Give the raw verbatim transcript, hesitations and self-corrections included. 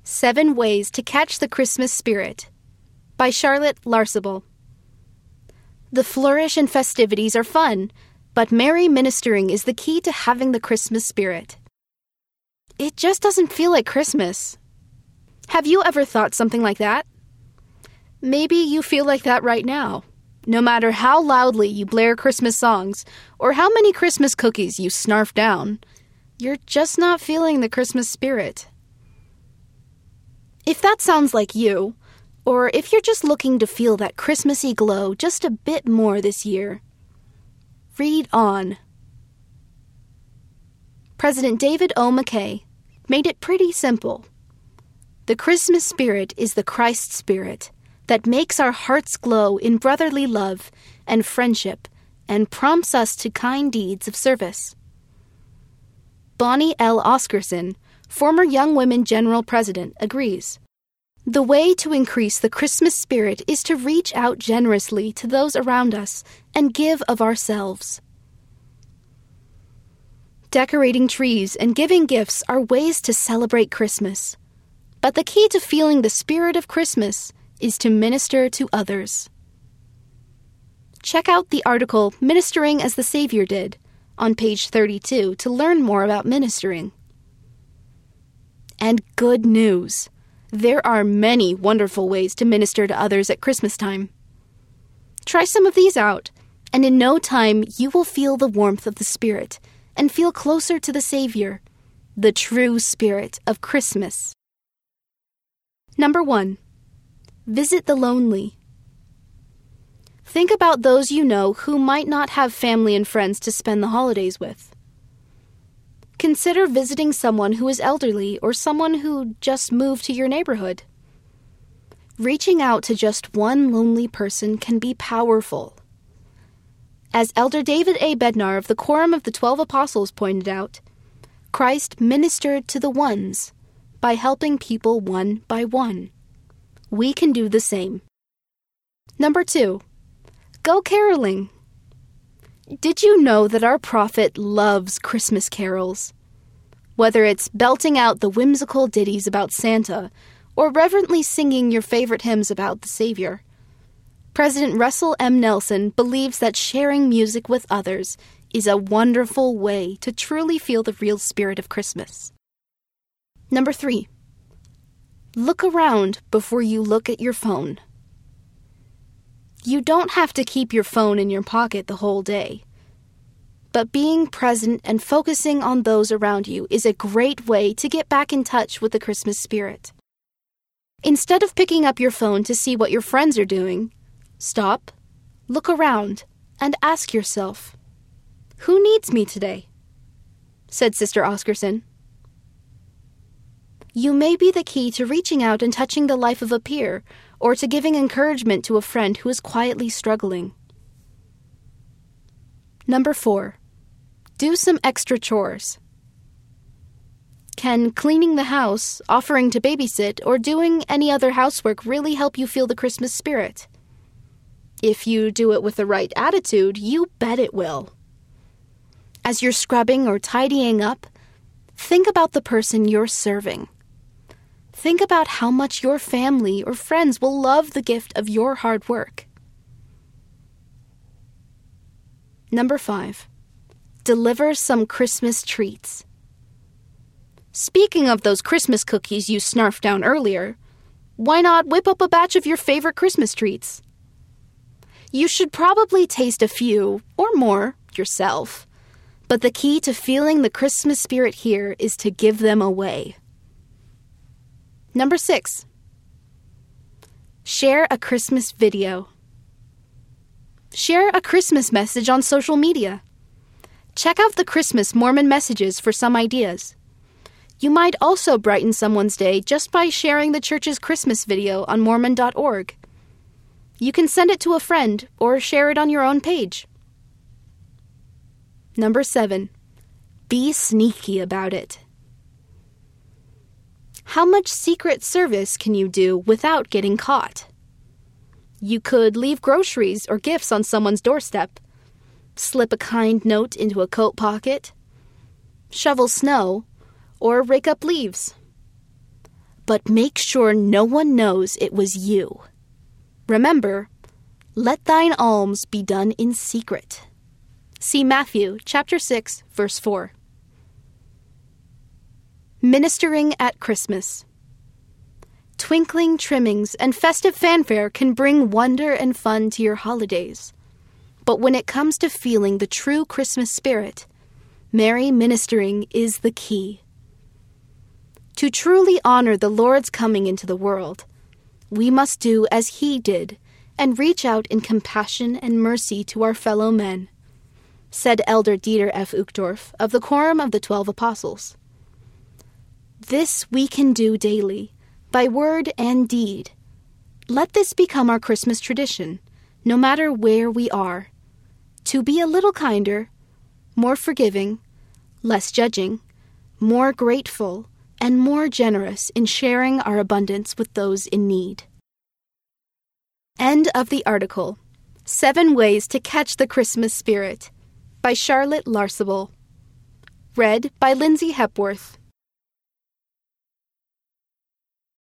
Seven Ways to Catch the Christmas Spirit by Charlotte Larsable. The flourish and festivities are fun, but merry ministering is the key to having the Christmas spirit. It just doesn't feel like Christmas. Have you ever thought something like that? Maybe you feel like that right now. No matter how loudly you blare Christmas songs or how many Christmas cookies you snarf down, you're just not feeling the Christmas spirit. If that sounds like you, or if you're just looking to feel that Christmassy glow just a bit more this year, read on. President David O. McKay made it pretty simple. The Christmas spirit is the Christ spirit that makes our hearts glow in brotherly love and friendship and prompts us to kind deeds of service. Bonnie L. Oscarson, former Young Women General President, agrees. The way to increase the Christmas spirit is to reach out generously to those around us and give of ourselves. Decorating trees and giving gifts are ways to celebrate Christmas. But the key to feeling the spirit of Christmas is to minister to others. Check out the article Ministering as the Savior Did on page thirty-two to learn more about ministering. And good news! There are many wonderful ways to minister to others at Christmas time. Try some of these out, and in no time you will feel the warmth of the Spirit and feel closer to the Savior, the true spirit of Christmas. Number one, visit the lonely. Think about those you know who might not have family and friends to spend the holidays with. Consider visiting someone who is elderly or someone who just moved to your neighborhood. Reaching out to just one lonely person can be powerful. As Elder David A. Bednar of the Quorum of the Twelve Apostles pointed out, Christ ministered to the ones by helping people one by one. We can do the same. Number two, go caroling. Did you know that our prophet loves Christmas carols? Whether it's belting out the whimsical ditties about Santa or reverently singing your favorite hymns about the Savior, President Russell M. Nelson believes that sharing music with others is a wonderful way to truly feel the real spirit of Christmas. Number three, look around before you look at your phone. You don't have to keep your phone in your pocket the whole day. But being present and focusing on those around you is a great way to get back in touch with the Christmas spirit. Instead of picking up your phone to see what your friends are doing, stop, look around, and ask yourself, "Who needs me today?" said Sister Oscarson. You may be the key to reaching out and touching the life of a peer, or to giving encouragement to a friend who is quietly struggling. Number four, do some extra chores. Can cleaning the house, offering to babysit, or doing any other housework really help you feel the Christmas spirit? If you do it with the right attitude, you bet it will. As you're scrubbing or tidying up, think about the person you're serving. Think about how much your family or friends will love the gift of your hard work. Number five, deliver some Christmas treats. Speaking of those Christmas cookies you snarfed down earlier, why not whip up a batch of your favorite Christmas treats? You should probably taste a few, or more, yourself, but the key to feeling the Christmas spirit here is to give them away. Number six, share a Christmas video. Share a Christmas message on social media. Check out the Christmas Mormon messages for some ideas. You might also brighten someone's day just by sharing the church's Christmas video on mormon dot org. You can send it to a friend or share it on your own page. Number seven, be sneaky about it. How much secret service can you do without getting caught? You could leave groceries or gifts on someone's doorstep, slip a kind note into a coat pocket, shovel snow, or rake up leaves. but make sure no one knows it was you. Remember, let thine alms be done in secret. See Matthew chapter six, verse four. Ministering at Christmas. Twinkling trimmings and festive fanfare can bring wonder and fun to your holidays. But when it comes to feeling the true Christmas spirit, merry ministering is the key. To truly honor the Lord's coming into the world, we must do as he did and reach out in compassion and mercy to our fellow men, said Elder Dieter F. Uchtdorf of the Quorum of the Twelve Apostles. This we can do daily, by word and deed. Let this become our Christmas tradition, no matter where we are, to be a little kinder, more forgiving, less judging, more grateful, and more generous in sharing our abundance with those in need. End of the article. Seven Ways to Catch the Christmas Spirit by Charlotte Larsable. Read by Lindsay Hepworth.